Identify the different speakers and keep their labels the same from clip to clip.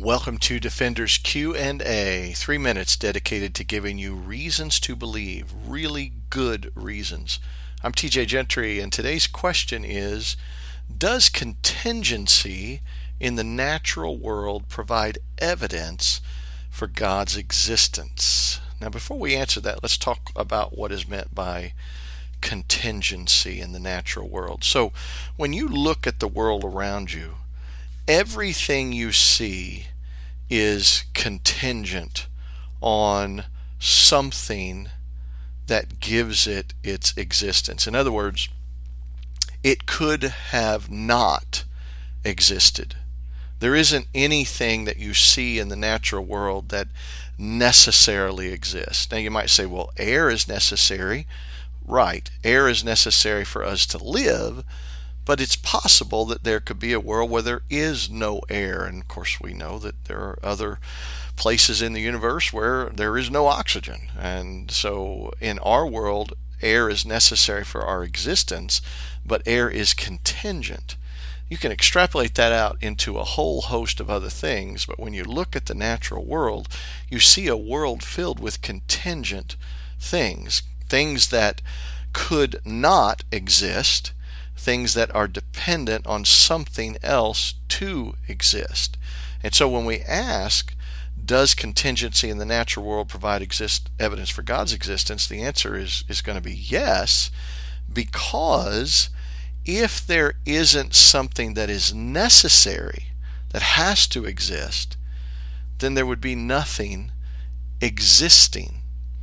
Speaker 1: Welcome to Defenders Q&A, 3 minutes dedicated to giving you reasons to believe, really good reasons. I'm TJ Gentry, and today's question is, does contingency in the natural world provide evidence for God's existence? Now, before we answer that, let's talk about what is meant by contingency in the natural world. So, when you look at the world around you, everything you see is contingent on something that gives it its existence. In other words, it could have not existed. There isn't anything that you see in the natural world that necessarily exists. Now you might say, well, air is necessary. Right, air is necessary for us to live, but it's possible that there could be a world where there is no air. And of course we know that there are other places in the universe where there is no oxygen. And so in our world, air is necessary for our existence, but air is contingent. You can extrapolate that out into a whole host of other things, but when you look at the natural world, you see a world filled with contingent things that could not exist, things that are dependent on something else to exist. And so when we ask, does contingency in the natural world provide evidence for God's existence, the answer is going to be yes, because if there isn't something that is necessary, that has to exist, then there would be nothing existing.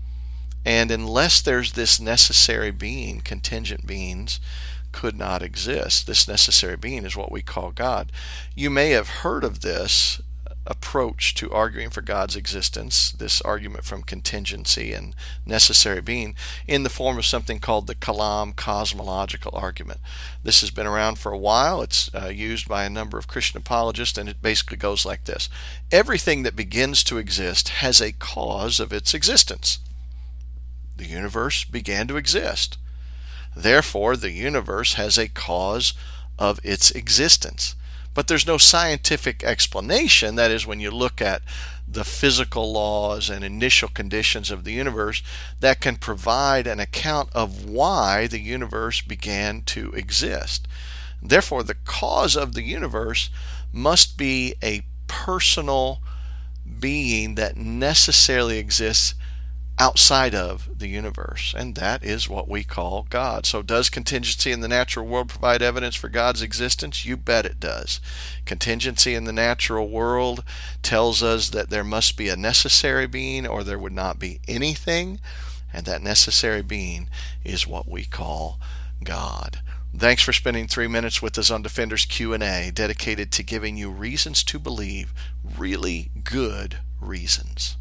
Speaker 1: And unless there's this necessary being, contingent beings could not exist. This necessary being is what we call God. You may have heard of this approach to arguing for God's existence, this argument from contingency and necessary being, in the form of something called the Kalam cosmological argument. This has been around for a while. It's used by a number of Christian apologists, and it basically goes like this. Everything that begins to exist has a cause of its existence. The universe began to exist. Therefore, the universe has a cause of its existence. But there's no scientific explanation, that is, when you look at the physical laws and initial conditions of the universe, that can provide an account of why the universe began to exist. Therefore, the cause of the universe must be a personal being that necessarily exists outside of the universe, and that is what we call God. So does contingency in the natural world provide evidence for God's existence? You bet it does. Contingency in the natural world tells us that there must be a necessary being or there would not be anything, and that necessary being is what we call God. Thanks for spending 3 minutes with us on Defenders Q&A, dedicated to giving you reasons to believe, really good reasons.